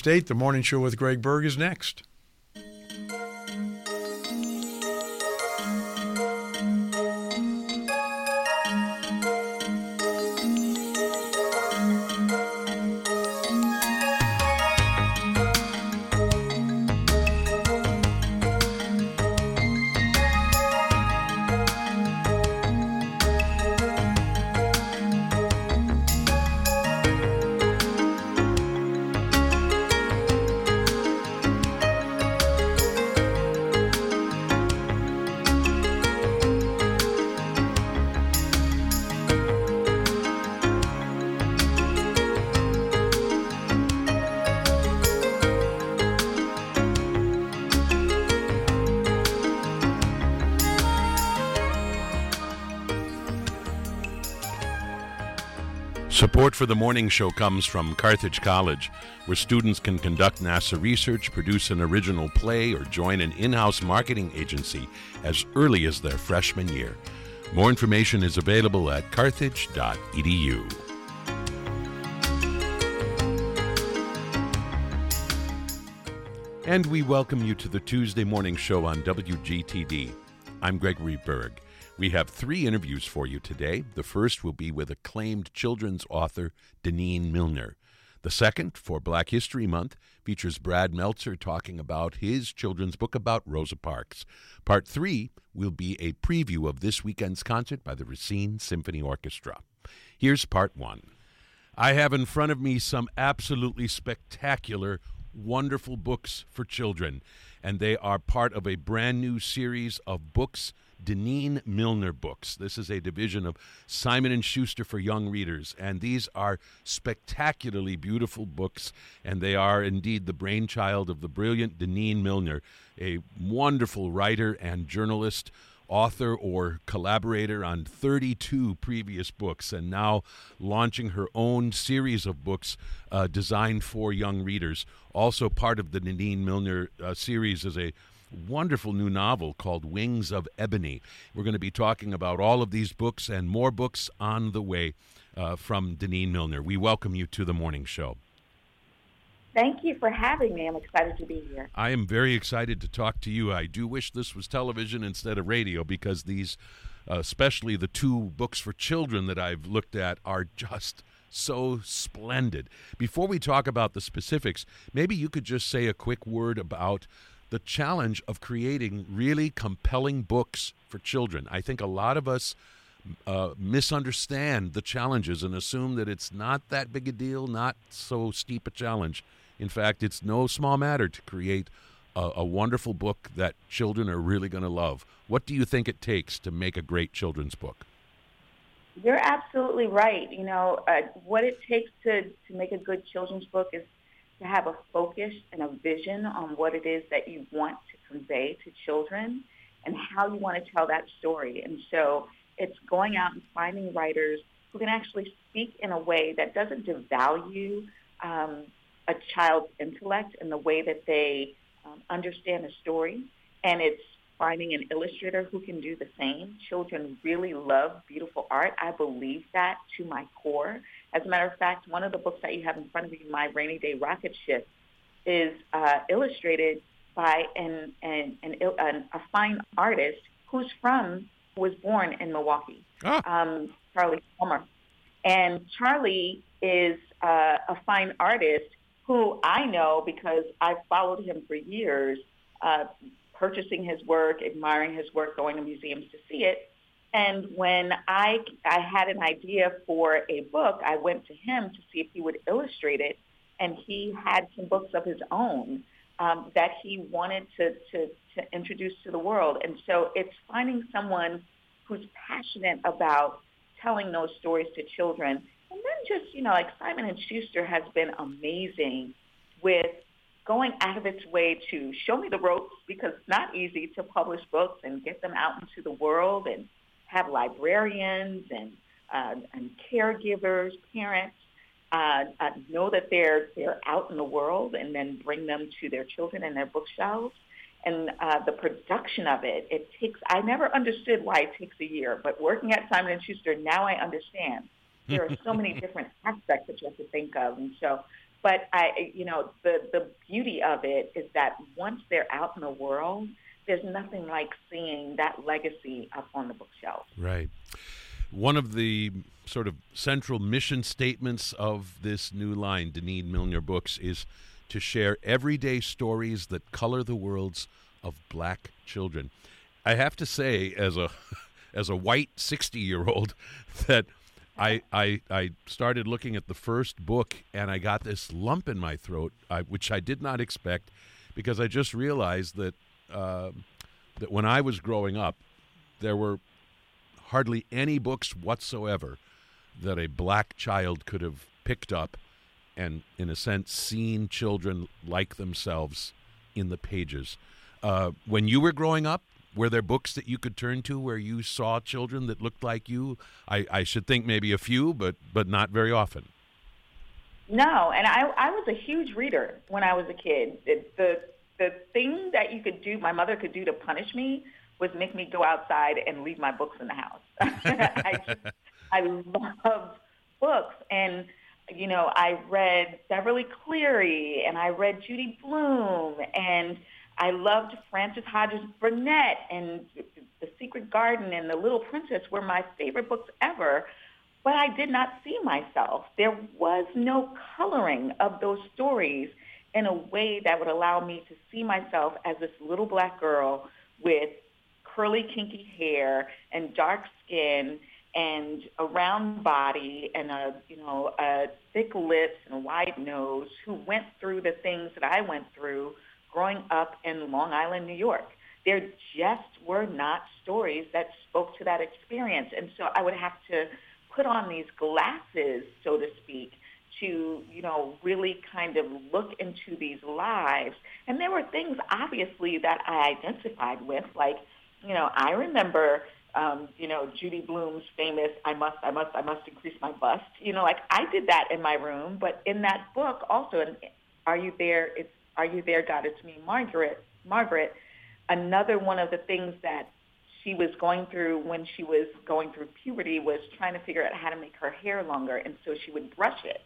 State. The Morning Show with Greg Berg is next. Support for the morning show comes from Carthage College, where students can conduct NASA research, produce an original play, or join an in-house marketing agency as early as their freshman year. More information is available at carthage.edu. And we welcome you to the Tuesday morning show on WGTD. I'm Gregory Berg. We have 3 interviews for you today. The first will be with acclaimed children's author Deneen Milner. The second, for Black History Month, features Brad Meltzer talking about his children's book about Rosa Parks. Part 3 will be a preview of this weekend's concert by the Racine Symphony Orchestra. Here's Part 1. I have in front of me some absolutely spectacular, wonderful books for children, and they are part of a brand new series of books, Deneen Milner books. This is a division of Simon & Schuster for young readers, and these are spectacularly beautiful books, and they are indeed the brainchild of the brilliant Deneen Milner, a wonderful writer and journalist, author or collaborator on 32 previous books, and now launching her own series of books designed for young readers. Also part of the Deneen Milner series is a wonderful new novel called Wings of Ebony. We're going to be talking about all of these books and more books on the way from Deneen Milner. We welcome you to the morning show. Thank you for having me. I'm excited to be here. I am very excited to talk to you. I do wish this was television instead of radio, because these, especially the 2 books for children that I've looked at, are just so splendid. Before we talk about the specifics, maybe you could just say a quick word about the challenge of creating really compelling books for children. I think a lot of us misunderstand the challenges and assume that it's not that big a deal, not so steep a challenge. In fact, it's no small matter to create a wonderful book that children are really going to love. What do you think it takes to make a great children's book? You're absolutely right. You know, what it takes to make a good children's book is to have a focus and a vision on what it is that you want to convey to children and how you want to tell that story. And so it's going out and finding writers who can actually speak in a way that doesn't devalue a child's intellect and the way that they understand a story. And it's finding an illustrator who can do the same. Children really love beautiful art. I believe that to my core. As a matter of fact, one of the books that you have in front of you, My Rainy Day Rocket Ship, is illustrated by a fine artist who was born in Milwaukee, Charlie Palmer. And Charlie is a fine artist who I know because I've followed him for years, purchasing his work, admiring his work, going to museums to see it. And when I had an idea for a book, I went to him to see if he would illustrate it, and he had some books of his own that he wanted to introduce to the world. And so it's finding someone who's passionate about telling those stories to children. And then just, like Simon & Schuster has been amazing with going out of its way to show me the ropes, because it's not easy to publish books and get them out into the world and have librarians and caregivers, parents know that they're out in the world, and then bring them to their children and their bookshelves. And the production of it takes, I never understood why it takes a year, but working at Simon & Schuster, now I understand. There are so many different aspects that you have to think of. And so But the beauty of it is that once they're out in the world, there's nothing like seeing that legacy up on the bookshelf. Right. One of the sort of central mission statements of this new line, Deneen Milner Books, is to share everyday stories that color the worlds of black children. I have to say, as a white 60-year-old, that I started looking at the first book and I got this lump in my throat, which I did not expect, because I just realized that that when I was growing up, there were hardly any books whatsoever that a black child could have picked up and, in a sense, seen children like themselves in the pages. When you were growing up, were there books that you could turn to where you saw children that looked like you? I should think maybe a few, but not very often. No, and I was a huge reader when I was a kid. The thing that you could do, my mother could do to punish me, was make me go outside and leave my books in the house. I love books, and I read Beverly Cleary, and I read Judy Blume, and I loved Frances Hodges Burnett, and The Secret Garden and The Little Princess were my favorite books ever. But I did not see myself. There was no coloring of those stories in a way that would allow me to see myself as this little black girl with curly, kinky hair and dark skin and a round body and a thick lips and a wide nose, who went through the things that I went through growing up in Long Island, New York. There just were not stories that spoke to that experience. And so I would have to put on these glasses, so to speak, to, really kind of look into these lives. And there were things, obviously, that I identified with, like, I remember, Judy Blume's famous, I must increase my bust. I did that in my room. But in that book also, and Are You There, God, It's Me, Margaret, another one of the things that she was going through when she was going through puberty was trying to figure out how to make her hair longer, and so she would brush it.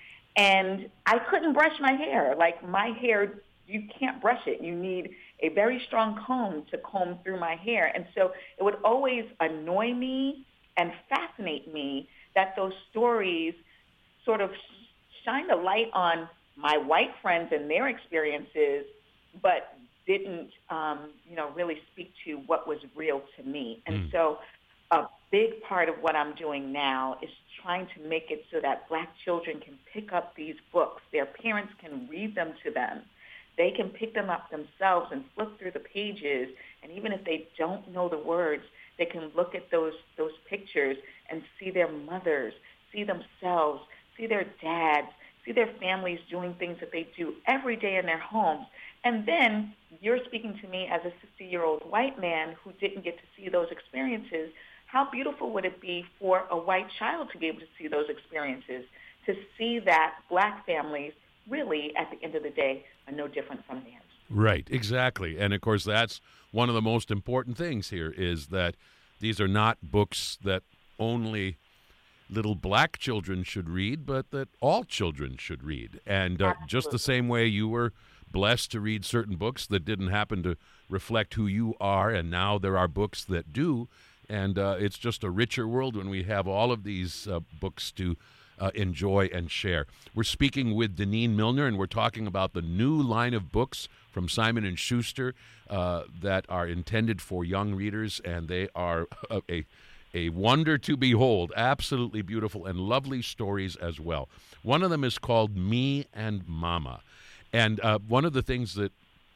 And I couldn't brush my hair. Like, my hair, you can't brush it. You need a very strong comb to comb through my hair. And so it would always annoy me and fascinate me that those stories sort of shined a light on my white friends and their experiences, but didn't, really speak to what was real to me. And so a big part of what I'm doing now is trying to make it so that black children can pick up these books. Their parents can read them to them. They can pick them up themselves and flip through the pages. And even if they don't know the words, they can look at those pictures and see their mothers, see themselves, see their dads, see their families doing things that they do every day in their homes. And then you're speaking to me as a 60-year-old white man who didn't get to see those experiences. How beautiful would it be for a white child to be able to see those experiences, to see that black families really, at the end of the day, are no different from theirs? Right, exactly. And, of course, that's one of the most important things here, is that these are not books that only little black children should read, but that all children should read. And just the same way you were blessed to read certain books that didn't happen to reflect who you are, and now there are books that do. And it's just a richer world when we have all of these books to enjoy and share. We're speaking with Deneen Milner, and we're talking about the new line of books from Simon & Schuster that are intended for young readers, and they are a wonder to behold. Absolutely beautiful and lovely stories as well. One of them is called Me and Mama. And one of the things that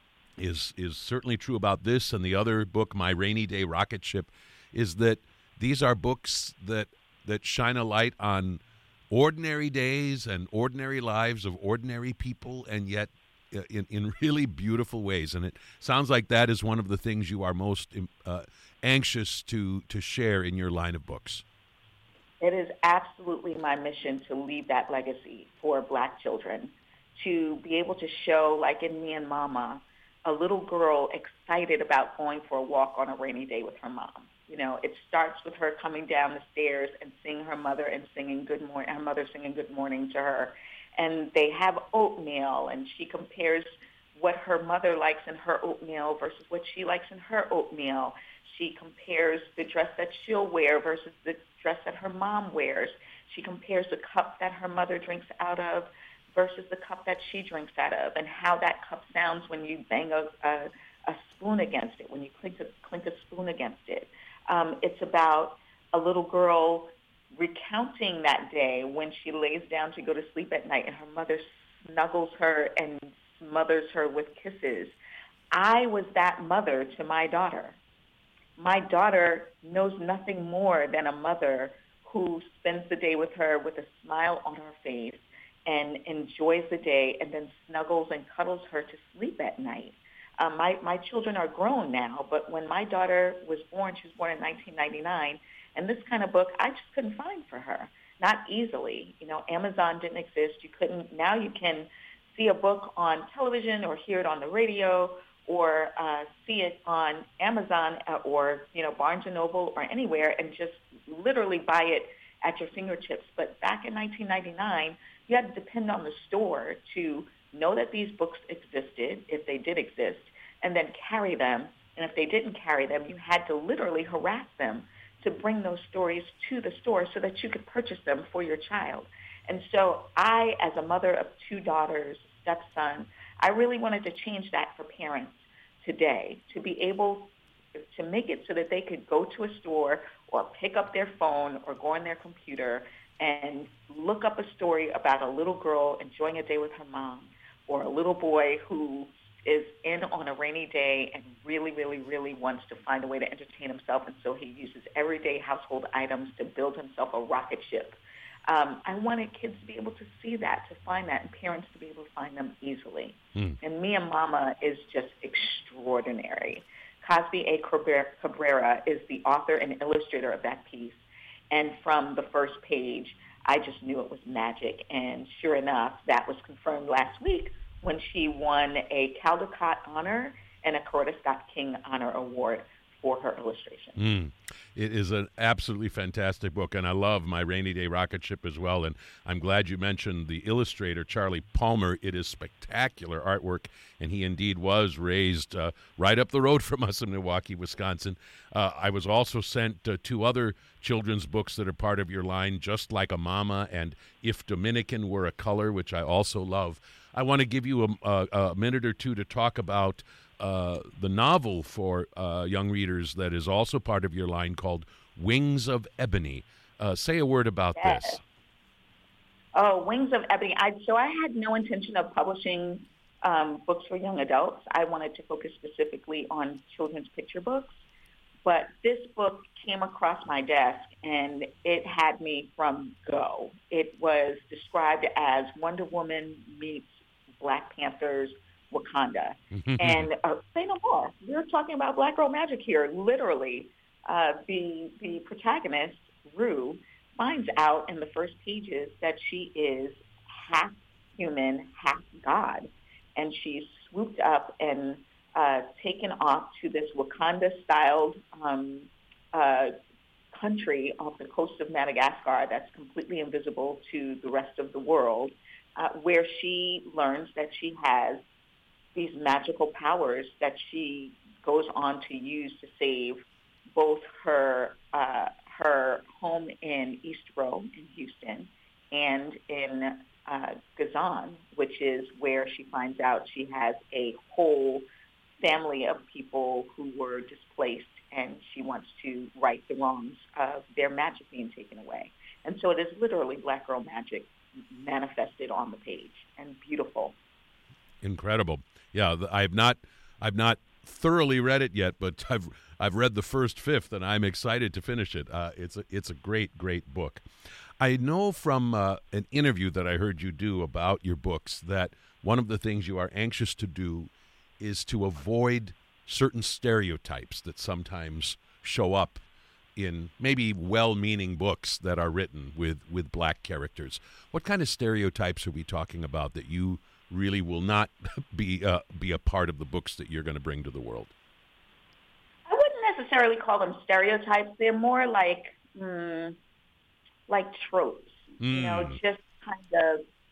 is certainly true about this and the other book, My Rainy Day Rocket Ship, is that these are books that shine a light on ordinary days and ordinary lives of ordinary people, and yet in really beautiful ways. And it sounds like that is one of the things you are most anxious to share in your line of books. It is absolutely my mission to leave that legacy for black children, to be able to show, like in Me and Mama, a little girl excited about going for a walk on a rainy day with her mom. It starts with her coming down the stairs and seeing her mother and singing good morning to her. and they have oatmeal, and she compares what her mother likes in her oatmeal versus what she likes in her oatmeal. She compares the dress that she'll wear versus the dress that her mom wears. She compares the cup that her mother drinks out of versus the cup that she drinks out of, and how that cup sounds when you bang a spoon against it, when you clink a spoon against it. It's about a little girl recounting that day when she lays down to go to sleep at night and her mother snuggles her and smothers her with kisses. I was that mother to my daughter. My daughter knows nothing more than a mother who spends the day with her with a smile on her face and enjoys the day and then snuggles and cuddles her to sleep at night. My children are grown now, but when my daughter was born, she was born in 1999, and this kind of book I just couldn't find for her, not easily. You know, Amazon didn't exist. You couldn't. Now you can see a book on television or hear it on the radio or see it on Amazon or, you know, Barnes & Noble or anywhere and just literally buy it at your fingertips. But back in 1999, you had to depend on the store to know that these books existed, if they did exist, and then carry them. And if they didn't carry them, you had to literally harass them to bring those stories to the store so that you could purchase them for your child. And so I, as a mother of two daughters, stepson, I really wanted to change that for parents today, to be able to make it so that they could go to a store or pick up their phone or go on their computer and look up a story about a little girl enjoying a day with her mom, or a little boy who is in on a rainy day and really, really, really wants to find a way to entertain himself, and so he uses everyday household items to build himself a rocket ship. I wanted kids to be able to see that, to find that, and parents to be able to find them easily. And Mia Mama is just extraordinary. Cosby A. Cabrera is the author and illustrator of that piece. And from the first page, I just knew it was magic. And sure enough, that was confirmed last week when she won a Caldecott Honor and a Coretta Scott King Honor Award for her illustration. It is an absolutely fantastic book, and I love My Rainy Day Rocket Ship as well. And I'm glad you mentioned the illustrator, Charlie Palmer. It is spectacular artwork, and he indeed was raised right up the road from us in Milwaukee, Wisconsin. I was also sent two other children's books that are part of your line, Just Like a Mama and If Dominican Were a Color, which I also love. I want to give you a minute or two to talk about the novel for young readers that is also part of your line called Wings of Ebony. Say a word about this. Oh, Wings of Ebony. So I had no intention of publishing books for young adults. I wanted to focus specifically on children's picture books. But this book came across my desk, and it had me from go. It was described as Wonder Woman meets Black Panther's Wakanda. And say no more. We're talking about Black Girl Magic here. Literally, the protagonist, Rue, finds out in the first pages that she is half human, half God. And she's swooped up and taken off to this Wakanda-styled country off the coast of Madagascar that's completely invisible to the rest of the world, where she learns that she has these magical powers that she goes on to use to save both her home in East Row in Houston and in Gazan, which is where she finds out she has a whole family of people who were displaced, and she wants to right the wrongs of their magic being taken away. And so it is literally Black Girl Magic manifested on the page, and beautiful. Incredible. Yeah, I've not thoroughly read it yet, but I've read the first fifth, and I'm excited to finish it. It's a great book. I know from an interview that I heard you do about your books that one of the things you are anxious to do is to avoid certain stereotypes that sometimes show up in maybe well-meaning books that are written with black characters. What kind of stereotypes are we talking about that you really will not be a part of the books that you're going to bring to the world? I wouldn't necessarily call them stereotypes. They're more like tropes. You know, just kind of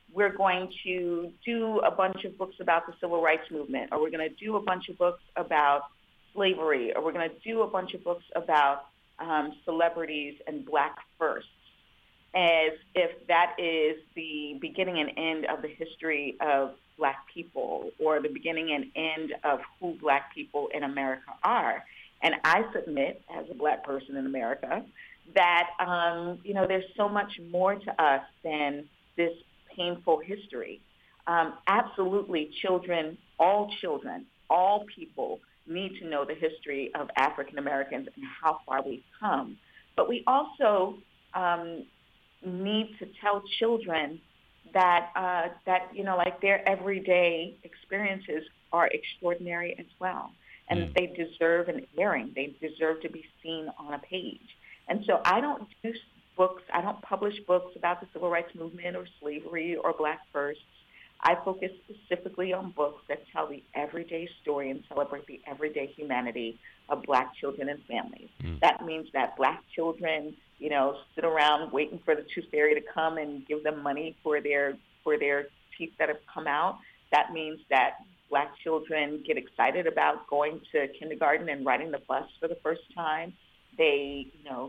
we're going to do a bunch of books about the civil rights movement, or we're going to do a bunch of books about slavery, or we're going to do a bunch of books about celebrities and Black firsts, as if that is the beginning and end of the history of Black people, or the beginning and end of who Black people in America are. And I submit, as a Black person in America, that, there's so much more to us than this painful history. Absolutely, all people need to know the history of African Americans and how far we've come. But we also need to tell children that their everyday experiences are extraordinary as well, and they deserve an airing. They deserve to be seen on a page. And so I don't publish books about the civil rights movement or slavery or Black firsts. I focus specifically on books that tell the everyday story and celebrate the everyday humanity of Black children and families. That means that Black children, sit around waiting for the tooth fairy to come and give them money for their teeth that have come out. That means that Black children get excited about going to kindergarten and riding the bus for the first time. They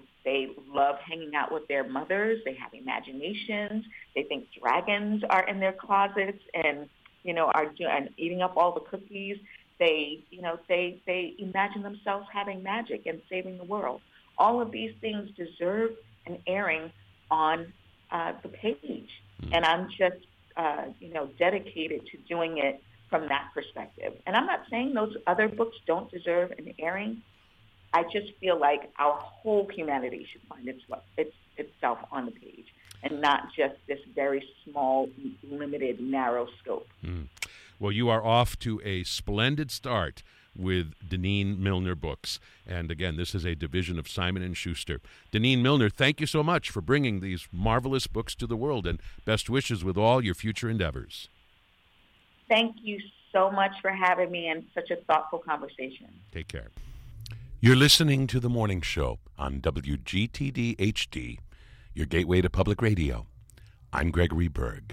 love hanging out with their mothers. They have imaginations. They think dragons are in their closets and are eating up all the cookies. They imagine themselves having magic and saving the world. All of these things deserve an airing on the page, and I'm just dedicated to doing it from that perspective. And I'm not saying those other books don't deserve an airing. I just feel like our whole humanity should find itself on the page, and not just this very small, limited, narrow scope. Well, you are off to a splendid start with Deneen Milner Books. And again, this is a division of Simon & Schuster. Deneen Milner, thank you so much for bringing these marvelous books to the world, and best wishes with all your future endeavors. Thank you so much for having me and such a thoughtful conversation. Take care. You're listening to The Morning Show on WGTD HD, your gateway to public radio. I'm Gregory Berg.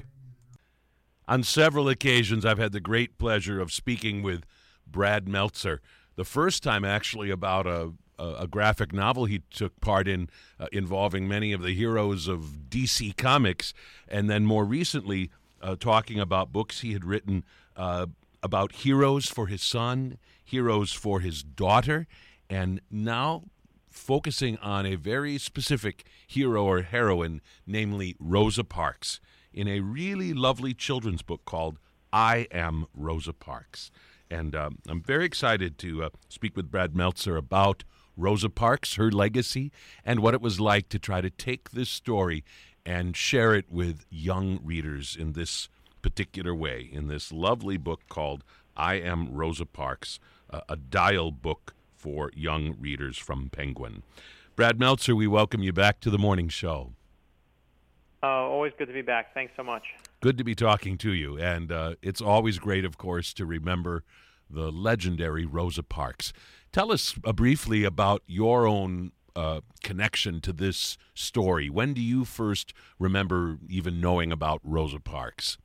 On several occasions, I've had the great pleasure of speaking with Brad Meltzer. The first time, actually, about a graphic novel he took part in involving many of the heroes of DC Comics, and then more recently talking about books he had written about heroes for his son, heroes for his daughter, and now focusing on a very specific hero or heroine, namely Rosa Parks, in a really lovely children's book called I Am Rosa Parks. And I'm very excited to speak with Brad Meltzer about Rosa Parks, her legacy, and what it was like to try to take this story and share it with young readers in this particular way, in this lovely book called I Am Rosa Parks, a dial book for young readers from Penguin. Brad Meltzer, we welcome you back to the morning show. Always good to be back. Thanks so much. Good to be talking to you. And it's always great, of course, to remember the legendary Rosa Parks. Tell us briefly about your own connection to this story. When do you first remember even knowing about Rosa Parks?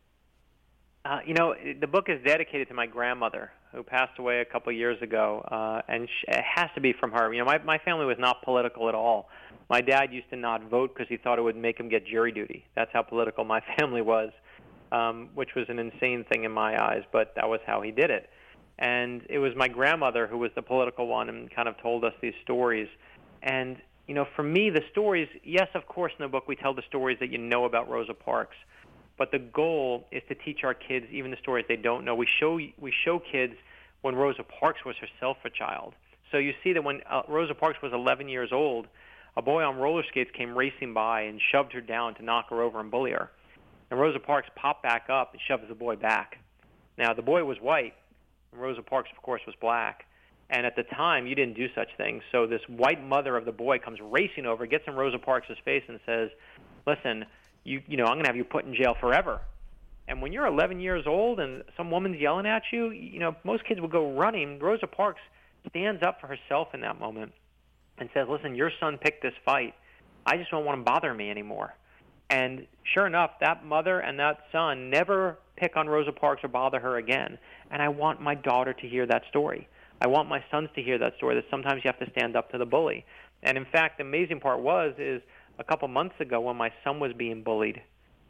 The book is dedicated to my grandmother, who passed away a couple years ago, and it has to be from her. My family was not political at all. My dad used to not vote because he thought it would make him get jury duty. That's how political my family was, which was an insane thing in my eyes, but that was how he did it. And it was my grandmother who was the political one and kind of told us these stories. And, for me, the stories, yes, of course, in the book we tell the stories that you know about Rosa Parks. But the goal is to teach our kids even the stories they don't know. We show kids when Rosa Parks was herself a child. So you see that when Rosa Parks was 11 years old, a boy on roller skates came racing by and shoved her down to knock her over and bully her. And Rosa Parks popped back up and shoved the boy back. Now, the boy was white, and Rosa Parks, of course, was black. And at the time, you didn't do such things. So this white mother of the boy comes racing over, gets in Rosa Parks' face and says, listen, I'm going to have you put in jail forever. And when you're 11 years old and some woman's yelling at you, most kids will go running. Rosa Parks stands up for herself in that moment and says, listen, your son picked this fight. I just don't want him to bother me anymore. And sure enough, that mother and that son never pick on Rosa Parks or bother her again. And I want my daughter to hear that story. I want my sons to hear that story, that sometimes you have to stand up to the bully. And in fact, the amazing part is a couple months ago when my son was being bullied,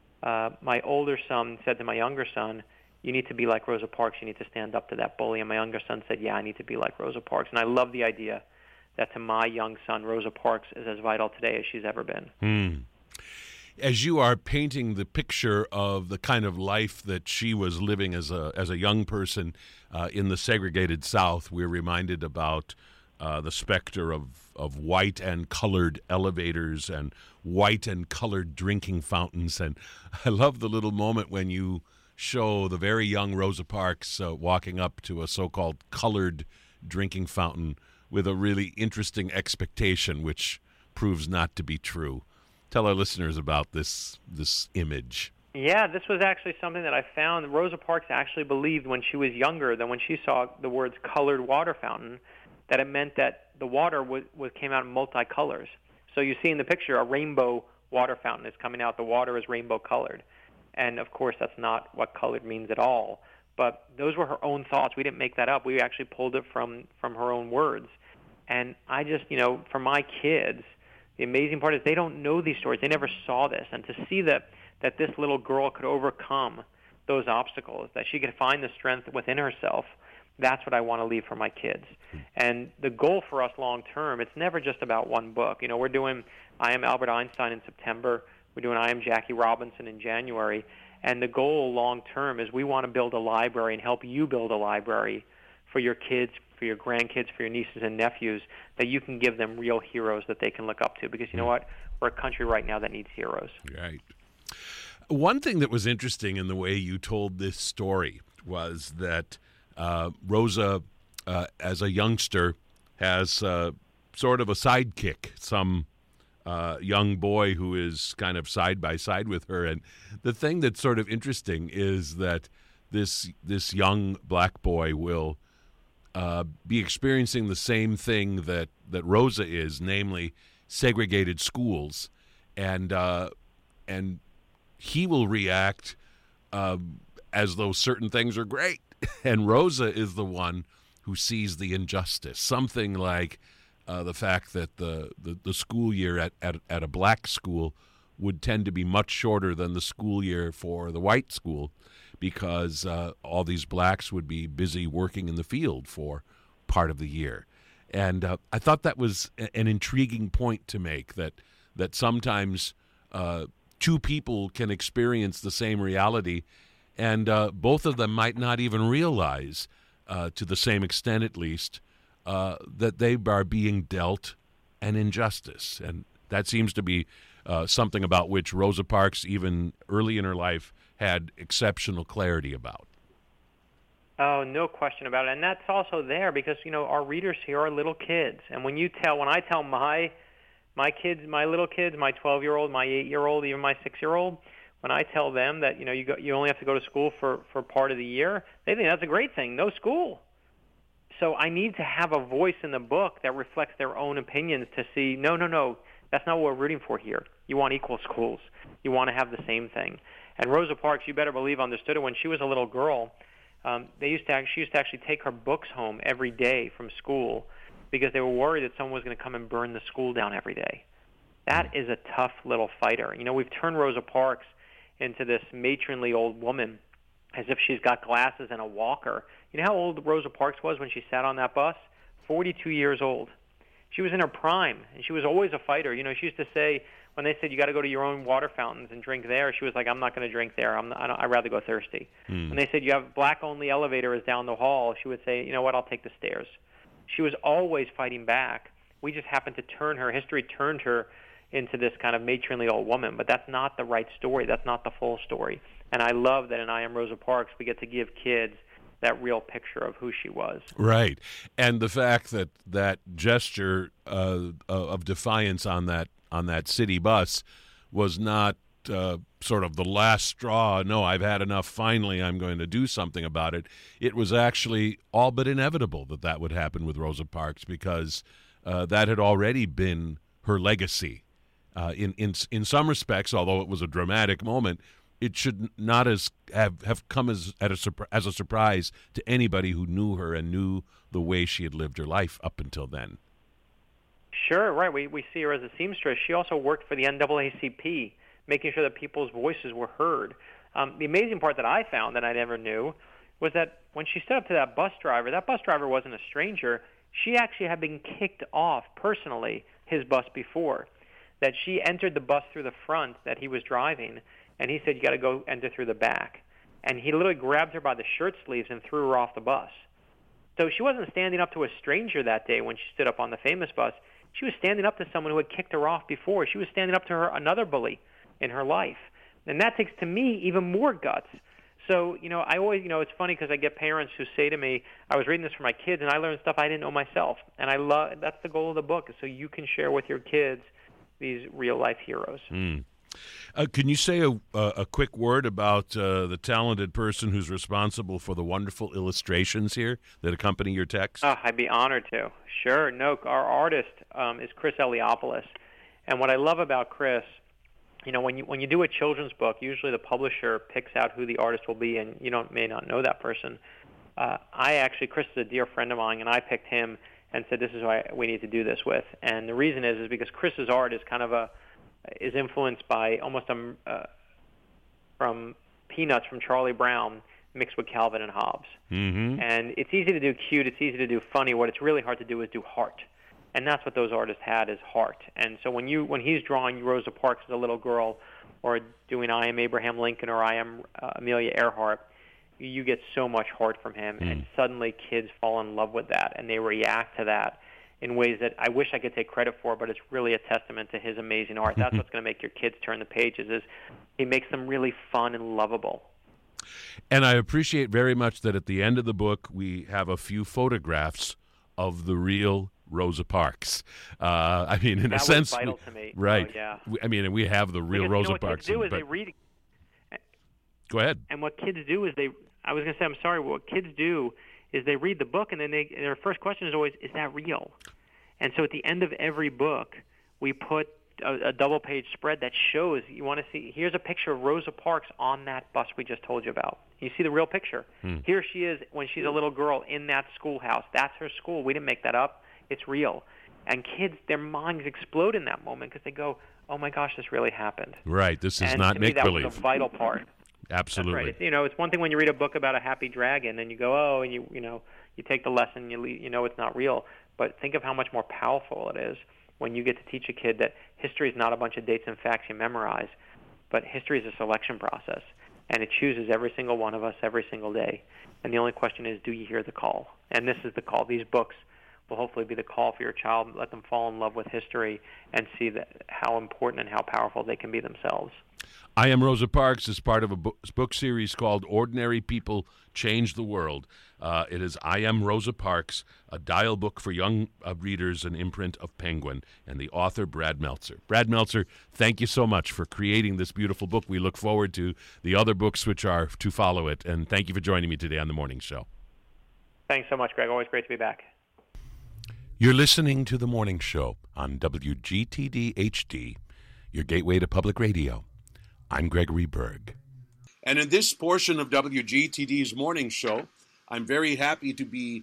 my older son said to my younger son, you need to be like Rosa Parks. You need to stand up to that bully. And my younger son said, yeah, I need to be like Rosa Parks. And I love the idea that to my young son, Rosa Parks is as vital today as she's ever been. As you are painting the picture of the kind of life that she was living as a young person in the segregated South, we're reminded about the specter of white and colored elevators and white and colored drinking fountains. And I love the little moment when you show the very young Rosa Parks walking up to a so-called colored drinking fountain with a really interesting expectation, which proves not to be true. Tell our listeners about this image. Yeah, this was actually something that I found. Rosa Parks actually believed when she was younger that when she saw the words colored water fountain, that it meant that the water came out in multicolors. So you see in the picture a rainbow water fountain is coming out. The water is rainbow colored. And, of course, that's not what colored means at all. But those were her own thoughts. We didn't make that up. We actually pulled it from her own words. And I just, for my kids, the amazing part is they don't know these stories. They never saw this. And to see that this little girl could overcome those obstacles, that she could find the strength within herself, that's what I want to leave for my kids. And the goal for us long term, it's never just about one book. We're doing I Am Albert Einstein in September. We're doing I Am Jackie Robinson in January. And the goal long term is we want to build a library and help you build a library for your kids, for your grandkids, for your nieces and nephews, that you can give them real heroes that they can look up to. Because you know what? We're a country right now that needs heroes. Right. One thing that was interesting in the way you told this story was that Rosa, as a youngster, has sort of a sidekick, some young boy who is kind of side by side with her. And the thing that's sort of interesting is that this young black boy will be experiencing the same thing that Rosa is, namely segregated schools, and he will react as though certain things are great, and Rosa is the one who sees the injustice, something like the fact that the school year at a black school would tend to be much shorter than the school year for the white school, because all these blacks would be busy working in the field for part of the year. And I thought that was an intriguing point to make, that sometimes two people can experience the same reality, and both of them might not even realize, to the same extent at least, that they are being dealt an injustice. And that seems to be something about which Rosa Parks, even early in her life, had exceptional clarity about. Oh, no question about it. And that's also there because, our readers here are little kids. And when I tell my kids, my little kids, my 12-year-old, my 8-year-old, even my 6-year-old, when I tell them that, you only have to go to school for part of the year, they think that's a great thing, no school. So I need to have a voice in the book that reflects their own opinions to see, no, that's not what we're rooting for here. You want equal schools. You want to have the same thing. And Rosa Parks, you better believe, understood it. When she was a little girl, she used to actually take her books home every day from school because they were worried that someone was going to come and burn the school down every day. That is a tough little fighter. We've turned Rosa Parks into this matronly old woman as if she's got glasses and a walker. You know how old Rosa Parks was when she sat on that bus? 42 years old. She was in her prime, and she was always a fighter. She used to say, when they said you got to go to your own water fountains and drink there, she was like, I'm not going to drink there. I'd rather go thirsty. When they said you have black-only elevators down the hall, she would say, you know what, I'll take the stairs. She was always fighting back. We just happened to turn her. History turned her into this kind of matronly old woman, but that's not the right story. That's not the full story. And I love that in I Am Rosa Parks we get to give kids that real picture of who she was. Right. And the fact that gesture of defiance on that city bus was not sort of the last straw. No, I've had enough. Finally, I'm going to do something about it. It was actually all but inevitable that would happen with Rosa Parks because that had already been her legacy. in some respects, although it was a dramatic moment, it should not have come as a surprise to anybody who knew her and knew the way she had lived her life up until then. Sure, right. We see her as a seamstress. She also worked for the NAACP, making sure that people's voices were heard. The amazing part that I found that I never knew was that when she stood up to that bus driver wasn't a stranger. She actually had been kicked off personally his bus before, that she entered the bus through the front that he was driving, and he said, you got to go enter through the back. And he literally grabbed her by the shirt sleeves and threw her off the bus. So she wasn't standing up to a stranger that day when she stood up on the famous bus. She was standing up to someone who had kicked her off before. She was standing up to another bully in her life. And that takes, to me, even more guts. So, I always, it's funny because I get parents who say to me, I was reading this for my kids, and I learned stuff I didn't know myself. And that's the goal of the book, is so you can share with your kids these real-life heroes. Can you say a quick word about the talented person who's responsible for the wonderful illustrations here that accompany your text? I'd be honored to. Sure. No, our artist is Chris Eliopoulos. And what I love about Chris, when you do a children's book, usually the publisher picks out who the artist will be, and you may not know that person. Chris is a dear friend of mine, and I picked him and said, this is who we need to do this with. And the reason is because Chris's art is kind of is influenced by almost from Peanuts from Charlie Brown mixed with Calvin and Hobbes. Mm-hmm. And it's easy to do cute, it's easy to do funny. What it's really hard to do is do heart. And that's what those artists had, is heart. And so when he's drawing Rosa Parks as a little girl, or doing I Am Abraham Lincoln, or I Am Amelia Earhart, you get so much heart from him. And suddenly kids fall in love with that, and they react to that in ways that I wish I could take credit for, but it's really a testament to his amazing art. That's what's going to make your kids turn the pages, is he makes them really fun and lovable. And I appreciate very much that at the end of the book we have a few photographs of the real Rosa Parks. In a sense, that was vital to me. Right. Oh, yeah. We have the real Rosa Parks. Kids do is they read. Go ahead. And what kids do is what kids do is they read the book, and then their first question is always, is that real? And so at the end of every book, we put a double-page spread that shows, you want to see, here's a picture of Rosa Parks on that bus we just told you about. You see the real picture. Here she is when she's a little girl in that schoolhouse. That's her school. We didn't make that up. It's real. And kids, their minds explode in that moment because they go, oh my gosh, this really happened. Right, this is not make-believe. That was a vital part. Absolutely. That's right. It's one thing when you read a book about a happy dragon and you go, oh, and you take the lesson, it's not real. But think of how much more powerful it is when you get to teach a kid that history is not a bunch of dates and facts you memorize, but history is a selection process, and it chooses every single one of us every single day. And the only question is, do you hear the call? And this is the call. These books will hopefully be the call for your child. Let them fall in love with history and see how important and how powerful they can be themselves. I Am Rosa Parks is part of a book series called Ordinary People Change the World. It is I Am Rosa Parks, a dial book for young readers, an imprint of Penguin, and the author, Brad Meltzer. Brad Meltzer, thank you so much for creating this beautiful book. We look forward to the other books which are to follow it, and thank you for joining me today on The Morning Show. Thanks so much, Greg. Always great to be back. You're listening to The Morning Show on WGTD HD, your gateway to public radio. I'm Gregory Berg. And in this portion of WGTD's Morning Show, I'm very happy to be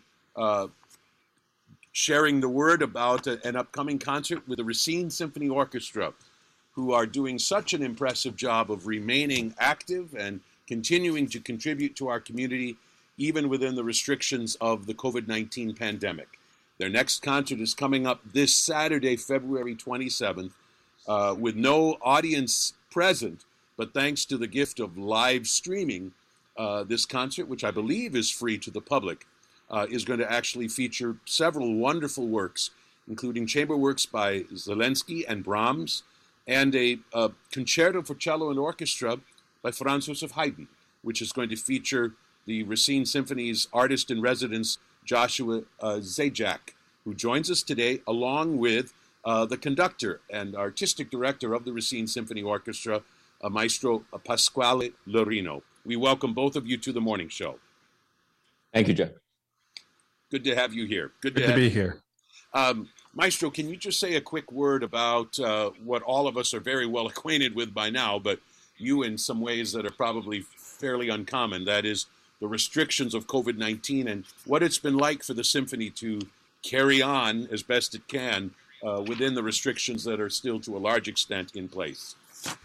sharing the word about an upcoming concert with the Racine Symphony Orchestra, who are doing such an impressive job of remaining active and continuing to contribute to our community, even within the restrictions of the COVID-19 pandemic. Their next concert is coming up this Saturday, February 27th, with no audience present, but thanks to the gift of live streaming, this concert, which I believe is free to the public, is going to actually feature several wonderful works, including chamber works by Zelensky and Brahms, and a concerto for cello and orchestra by Franz Joseph Haydn, which is going to feature the Racine Symphony's artist-in-residence, Joshua Zajac, who joins us today, along with the conductor and artistic director of the Racine Symphony Orchestra, Maestro Pasquale Lorino. We welcome both of you to The Morning Show. Thank you, Joe. Good to have you here. Good to be here. Maestro, can you just say a quick word about what all of us are very well acquainted with by now, but you in some ways that are probably fairly uncommon, that is the restrictions of COVID-19 and what it's been like for the symphony to carry on as best it can within the restrictions that are still to a large extent in place?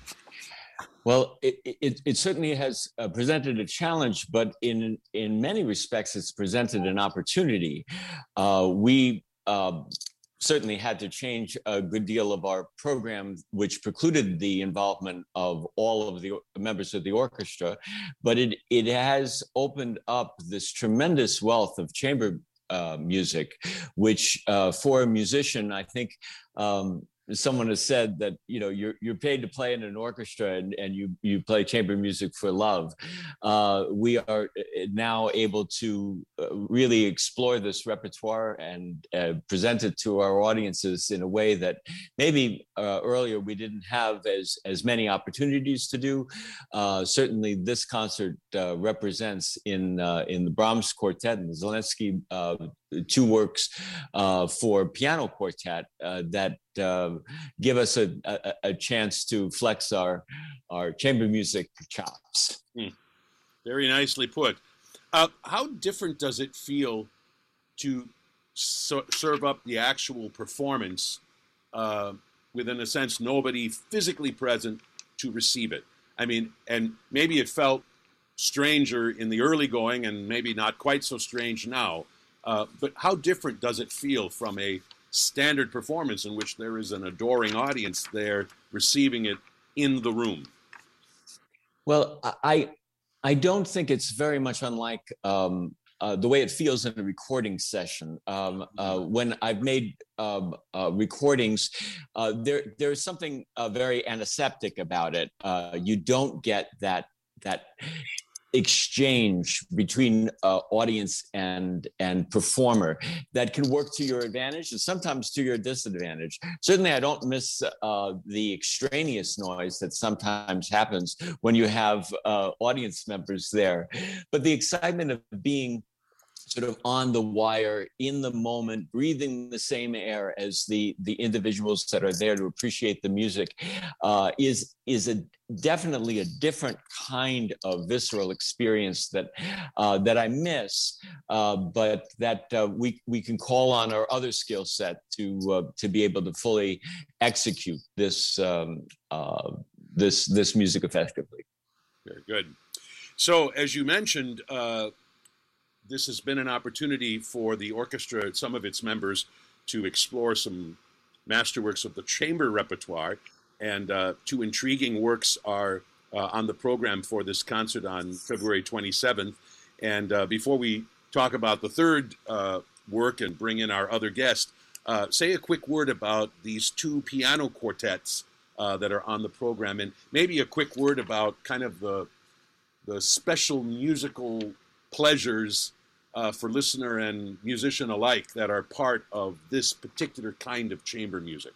Well, it certainly has presented a challenge, but in many respects, it's presented an opportunity. We certainly had to change a good deal of our program, which precluded the involvement of all of the members of the orchestra, but it has opened up this tremendous wealth of chamber music, which for a musician, I think, someone has said that you're paid to play in an orchestra and you play chamber music for love. We are now able to really explore this repertoire and present it to our audiences in a way that maybe earlier we didn't have as many opportunities to do. Certainly, this concert represents in the Brahms Quartet and the Zelensky two works for piano quartet that give us a chance to flex our chamber music chops. Very nicely put. How different does it feel to serve up the actual performance with, in a sense, nobody physically present to receive it? I mean, and maybe it felt stranger in the early going and maybe not quite so strange now. But how different does it feel from a standard performance in which there is an adoring audience there receiving it in the room? Well, I don't think it's very much unlike the way it feels in a recording session. When I've made recordings, there's something very antiseptic about it. You don't get that exchange between audience and performer that can work to your advantage and sometimes to your disadvantage. Certainly, I don't miss the extraneous noise that sometimes happens when you have audience members there. But the excitement of being sort of on the wire, in the moment, breathing the same air as the individuals that are there to appreciate the music is definitely a different kind of visceral experience that I miss, but that we can call on our other skill set to be able to fully execute this music effectively. Very good. So, as you mentioned, this has been an opportunity for the orchestra, some of its members, to explore some masterworks of the chamber repertoire. And two intriguing works are on the program for this concert on February 27th. And before we talk about the third work and bring in our other guest, say a quick word about these two piano quartets that are on the program, and maybe a quick word about kind of the special musical pleasures for listener and musician alike that are part of this particular kind of chamber music.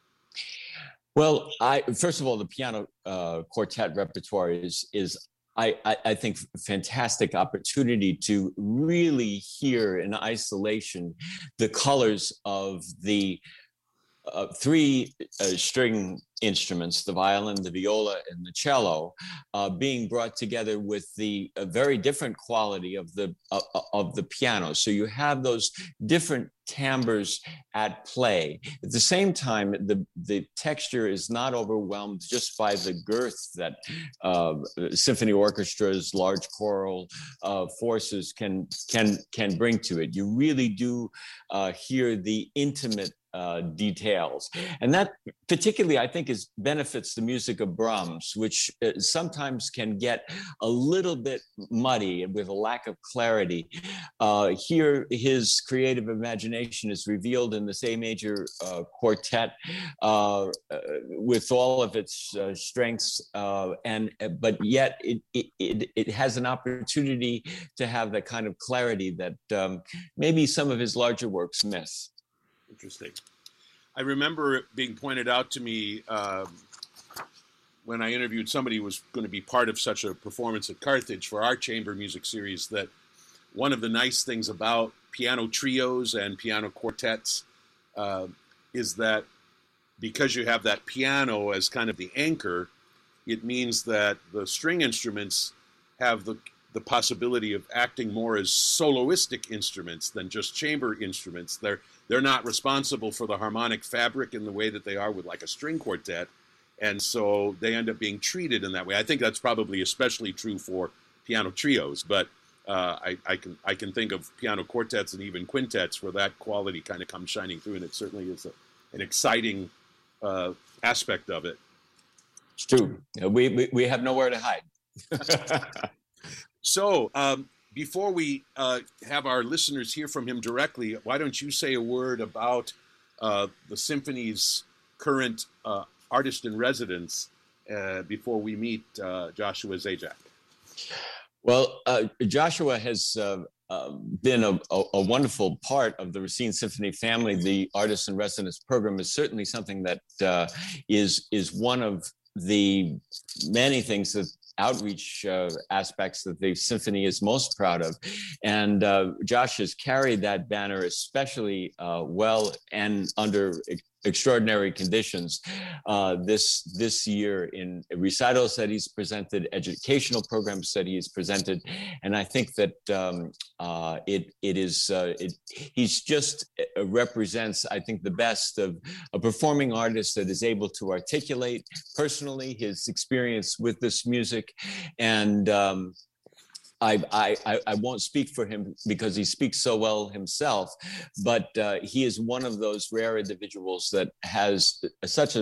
Well, first of all, the piano quartet repertoire is I think fantastic opportunity to really hear in isolation the colors of the three string instruments, the violin, the viola, and the cello, being brought together with the very different quality of the piano. So you have those different timbres at play. At the same time, the texture is not overwhelmed just by the girth that symphony orchestras, large choral forces can bring to it. You really do hear the intimate details. And that particularly, I think, benefits the music of Brahms, which sometimes can get a little bit muddy with a lack of clarity. Here, his creative imagination is revealed in this A major quartet with all of its strengths, but yet it has an opportunity to have that kind of clarity that maybe some of his larger works miss. Interesting. I remember it being pointed out to me when I interviewed somebody who was going to be part of such a performance at Carthage for our chamber music series, that one of the nice things about piano trios and piano quartets is that because you have that piano as kind of the anchor, it means that the string instruments have the possibility of acting more as soloistic instruments than just chamber instruments. They're not responsible for the harmonic fabric in the way that they are with like a string quartet, and so they end up being treated in that way. I think that's probably especially true for piano trios, but I can think of piano quartets and even quintets where that quality kind of comes shining through, and it certainly is an exciting aspect of it. It's true. We have nowhere to hide. So before we have our listeners hear from him directly, why don't you say a word about the symphony's current artist in residence before we meet Joshua Zajac? Well, Joshua has been a wonderful part of the Racine Symphony family. The artist in residence program is certainly something that is one of the many things that outreach aspects that the symphony is most proud of. And Josh has carried that banner especially well and under extraordinary conditions this year in recitals that he's presented, educational programs that he's presented. And I think that he's just represents, I think, the best of a performing artist that is able to articulate personally his experience with this music. And I won't speak for him because he speaks so well himself, but he is one of those rare individuals that has such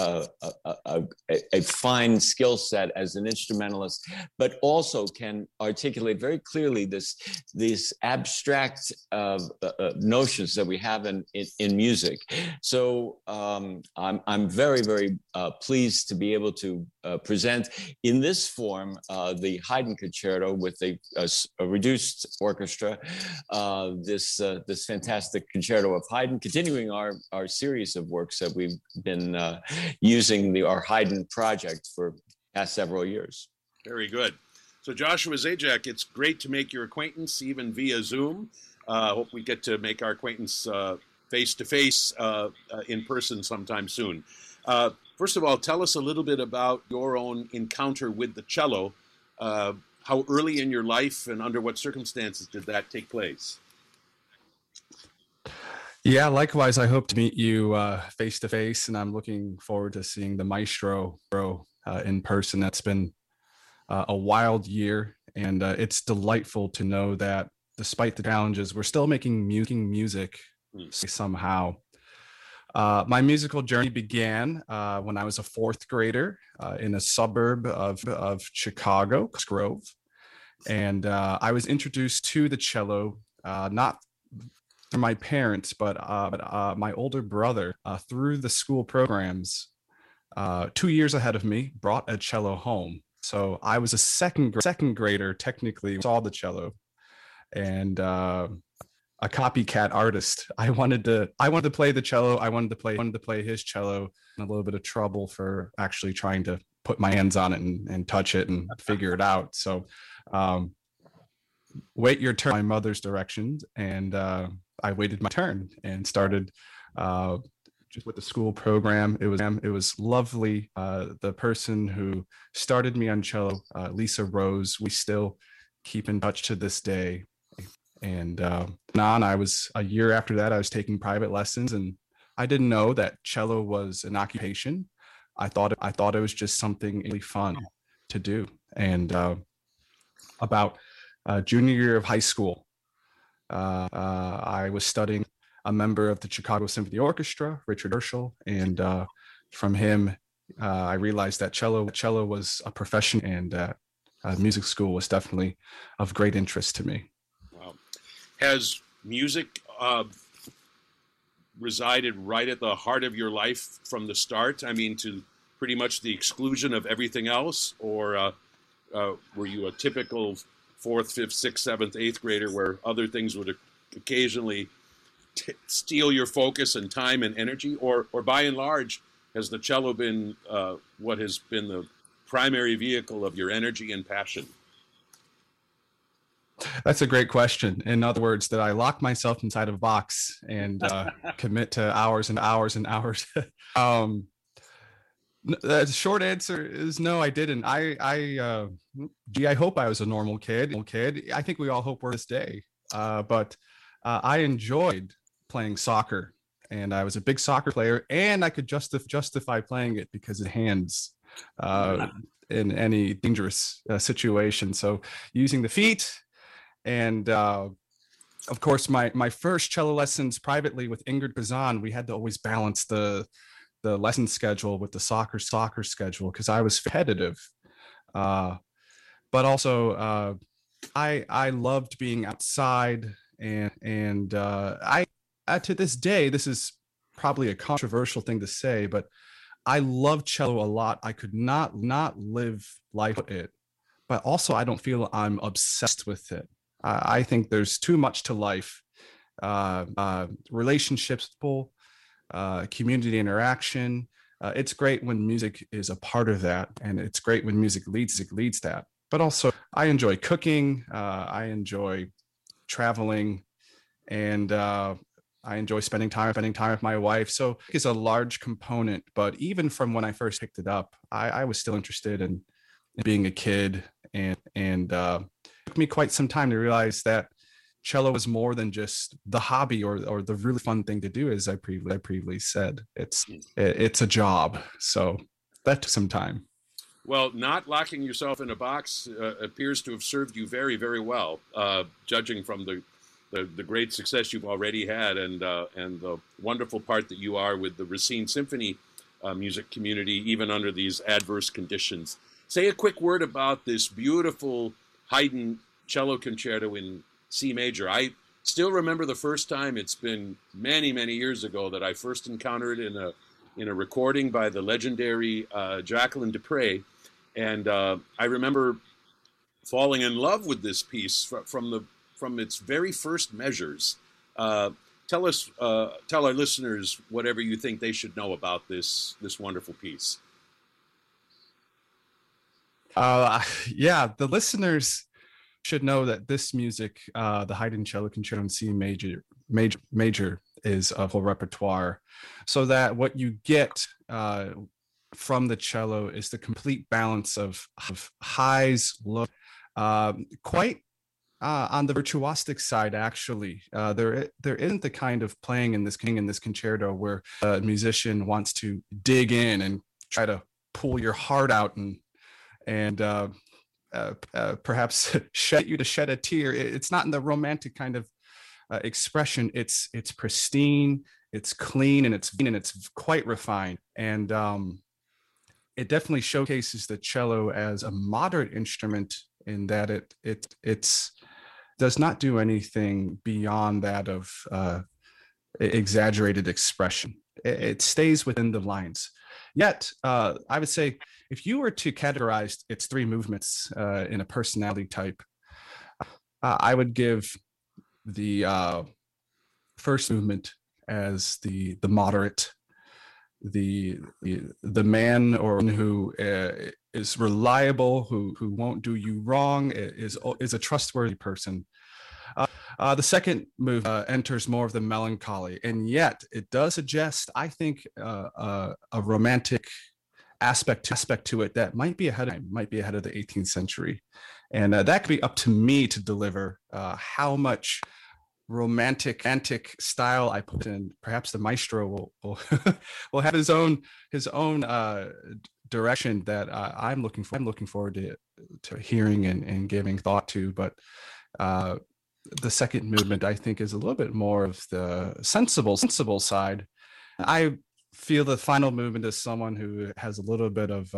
a fine skill set as an instrumentalist, but also can articulate very clearly these abstract notions that we have in music. So I'm very, very pleased to be able to present in this form the Haydn Concerto with a reduced orchestra, this fantastic concerto of Haydn, continuing our series of works that we've been using our Haydn project for the past several years. Very good. So Joshua Zajac, it's great to make your acquaintance even via Zoom. Hope we get to make our acquaintance face-to-face in person sometime soon. First of all, tell us a little bit about your own encounter with the cello. How early in your life and under what circumstances did that take place? Yeah, likewise, I hope to meet you face to face, and I'm looking forward to seeing the maestro in person. That's been a wild year, and it's delightful to know that despite the challenges, we're still making music somehow. My musical journey began when I was a fourth grader in a suburb of Chicago, Grove. And I was introduced to the cello, not from my parents, but my older brother through the school programs 2 years ahead of me brought a cello home. So I was a second grader, technically, saw the cello, and a copycat artist. I wanted to play the cello. I wanted to play his cello. In a little bit of trouble for actually trying to put my hands on it and touch it and figure it out. So wait your turn, my mother's directions, and I waited my turn and started just with the school program. It was lovely. The person who started me on cello, Lisa Rose, we still keep in touch to this day. And I was a year after that, I was taking private lessons, and I didn't know that cello was an occupation. I thought it was just something really fun to do. And about junior year of high school, I was studying a member of the Chicago Symphony Orchestra, Richard Herschel, and from him, I realized that cello was a profession, and music school was definitely of great interest to me. Wow. Has music resided right at the heart of your life from the start? I mean, to pretty much the exclusion of everything else? Or were you a typical 4th, 5th, 6th, 7th, 8th grader where other things would occasionally steal your focus and time and energy? Or by and large, has the cello been what has been the primary vehicle of your energy and passion? That's a great question. In other words, that I lock myself inside a box and commit to hours and hours and hours. um, the short answer is no, I didn't. I hope I was a normal kid. I think we all hope we're this day. But I enjoyed playing soccer, and I was a big soccer player, and I could justify playing it because it hands in any dangerous situation. So using the feet, and of course, my first cello lessons privately with Ingrid Kazan, we had to always balance the lesson schedule with the soccer schedule because I was competitive. But also, I loved being outside, and I to this day, this is probably a controversial thing to say, but I love cello a lot. I could not live life with it, but also I don't feel I'm obsessed with it. I think there's too much to life. Relationships, people, community interaction. It's great when music is a part of that, and it's great when music leads that. But also, I enjoy cooking. I enjoy traveling, and I enjoy spending time with my wife. So it's a large component. But even from when I first picked it up, I was still interested in being a kid, and it took me quite some time to realize that cello was more than just the hobby or the really fun thing to do. As I previously said, it's a job. So that took some time. Well, not locking yourself in a box appears to have served you very, very well, judging from the great success you've already had and the wonderful part that you are with the Racine Symphony music community, even under these adverse conditions. Say a quick word about this beautiful Haydn cello concerto in C major. I still remember the first time. It's been many, many years ago that I first encountered it in a recording by the legendary Jacqueline Dupre, and I remember falling in love with this piece from its very first measures. Tell our listeners whatever you think they should know about this wonderful piece. Yeah, the listeners should know that this music, the Haydn Cello Concerto in C major, is a full repertoire, so that what you get from the cello is the complete balance of highs, lows, quite on the virtuosic side. Actually, there isn't the kind of playing in this concerto where a musician wants to dig in and try to pull your heart out and perhaps shed a tear. It's not in the romantic kind of expression. It's pristine, it's clean, and it's quite refined. And it definitely showcases the cello as a moderate instrument in that it does not do anything beyond that of exaggerated expression. It stays within the lines. Yet, I would say, if you were to categorize its three movements in a personality type, I would give the first movement as the moderate, the man or who is reliable, who won't do you wrong, is a trustworthy person. The second move enters more of the melancholy, and yet it does suggest, I think, a romantic aspect to it that might be ahead of the 18th century, and that could be up to me to deliver how much romantic style I put in. Perhaps the maestro will will have his own direction that I'm looking forward to hearing and giving thought to. But the second movement, I think, is a little bit more of the sensible side. I feel the final movement is someone who has a little bit of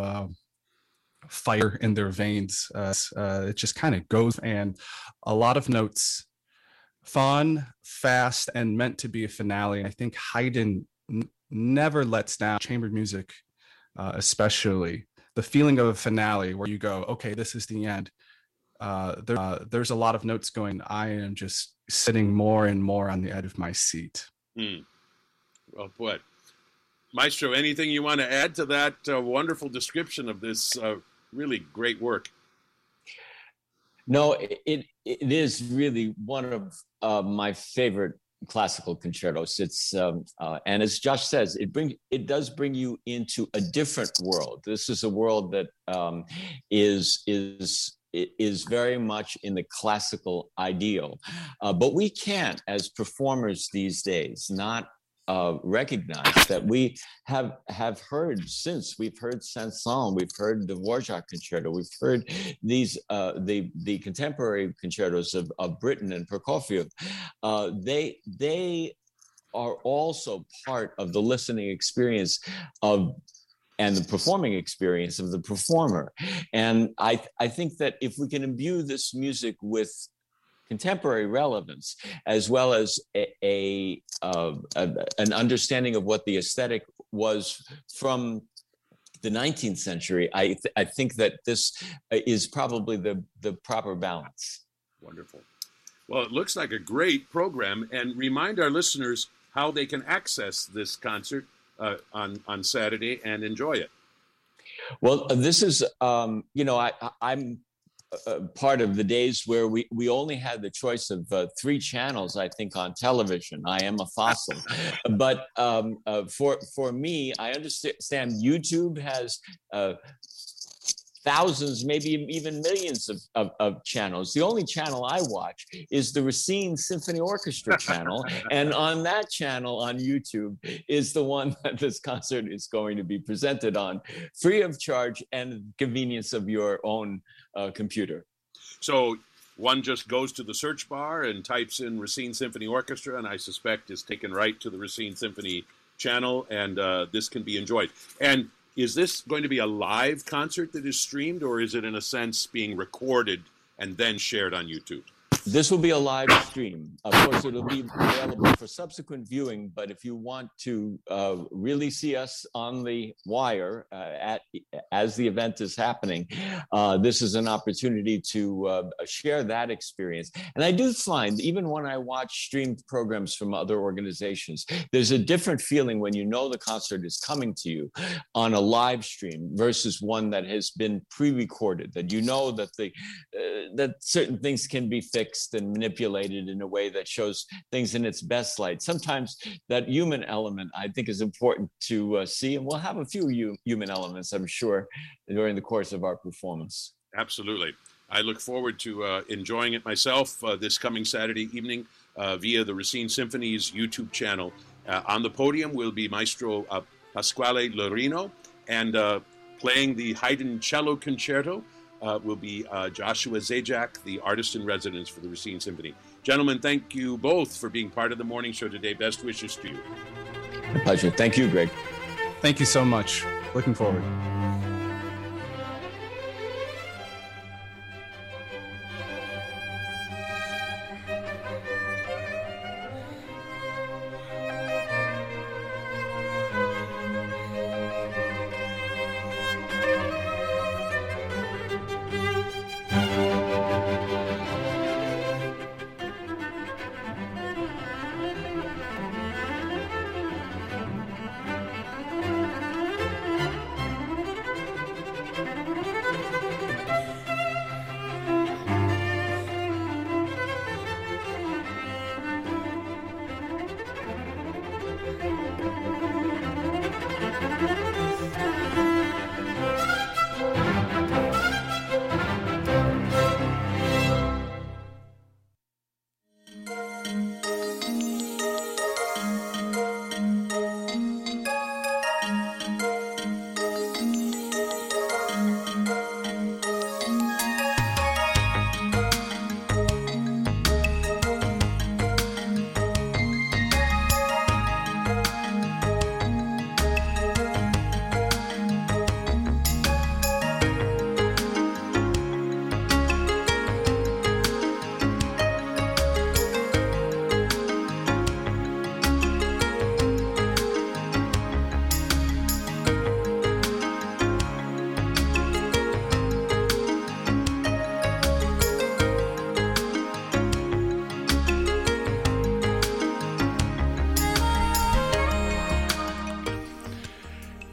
fire in their veins. It just kind of goes, and a lot of notes, fun, fast, and meant to be a finale. I think Haydn never lets down. Chamber music, especially the feeling of a finale where you go, okay, this is the end. There's a lot of notes going. I am just sitting more and more on the edge of my seat. Well put. Maestro, anything you want to add to that wonderful description of this really great work? No, it is really one of my favorite classical concertos. It's and as Josh says, it does bring you into a different world. This is a world that is very much in the classical ideal, but we can't, as performers these days, not recognize that we have heard since. We've heard Saint-Saëns, we've heard the Dvorak concerto, we've heard these the contemporary concertos of Britten and Prokofiev. They are also part of the listening experience of and the performing experience of the performer. And I think that if we can imbue this music with contemporary relevance, as well as an understanding of what the aesthetic was from the 19th century, I think that this is probably the proper balance. Wonderful. Well, it looks like a great program, and remind our listeners how they can access this concert on Saturday and enjoy it. Well, this is, I'm part of the days where we only had the choice of 3 channels, I think, on television. I am a fossil. But for me, I understand YouTube has thousands, maybe even millions of channels. The only channel I watch is the Racine Symphony Orchestra channel. And on that channel on YouTube is the one that this concert is going to be presented on, free of charge and convenience of your own computer. So one just goes to the search bar and types in Racine Symphony Orchestra, and I suspect is taken right to the Racine Symphony channel, and this can be enjoyed. And is this going to be a live concert that is streamed, or is it in a sense being recorded and then shared on YouTube? This will be a live stream. Of course, it'll be available for subsequent viewing, but if you want to really see us on the wire as the event is happening, this is an opportunity to share that experience. And I do find, even when I watch streamed programs from other organizations, there's a different feeling when you know the concert is coming to you on a live stream versus one that has been pre-recorded, that you know that that certain things can be fixed and manipulated in a way that shows things in its best light. Sometimes that human element, I think, is important to see, and we'll have a few human elements, I'm sure, during the course of our performance. Absolutely. I look forward to enjoying it myself this coming Saturday evening via the Racine Symphony's YouTube channel. On the podium will be Maestro Pasquale Lorino, and playing the Haydn Cello Concerto will be Joshua Zajac, the artist in residence for the Racine Symphony. Gentlemen, thank you both for being part of the morning show today. Best wishes to you. My pleasure. Thank you, Greg. Thank you so much. Looking forward.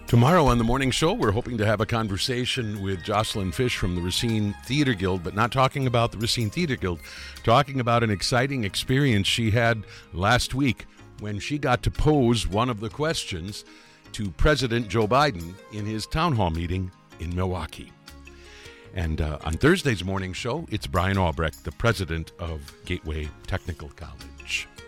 Tomorrow on the morning show, we're hoping to have a conversation with Jocelyn Fish from the Racine Theater Guild, but not talking about the Racine Theater Guild, talking about an exciting experience she had last week when she got to pose one of the questions to President Joe Biden in his town hall meeting in Milwaukee. And on Thursday's morning show, it's Brian Albrecht, the president of Gateway Technical College.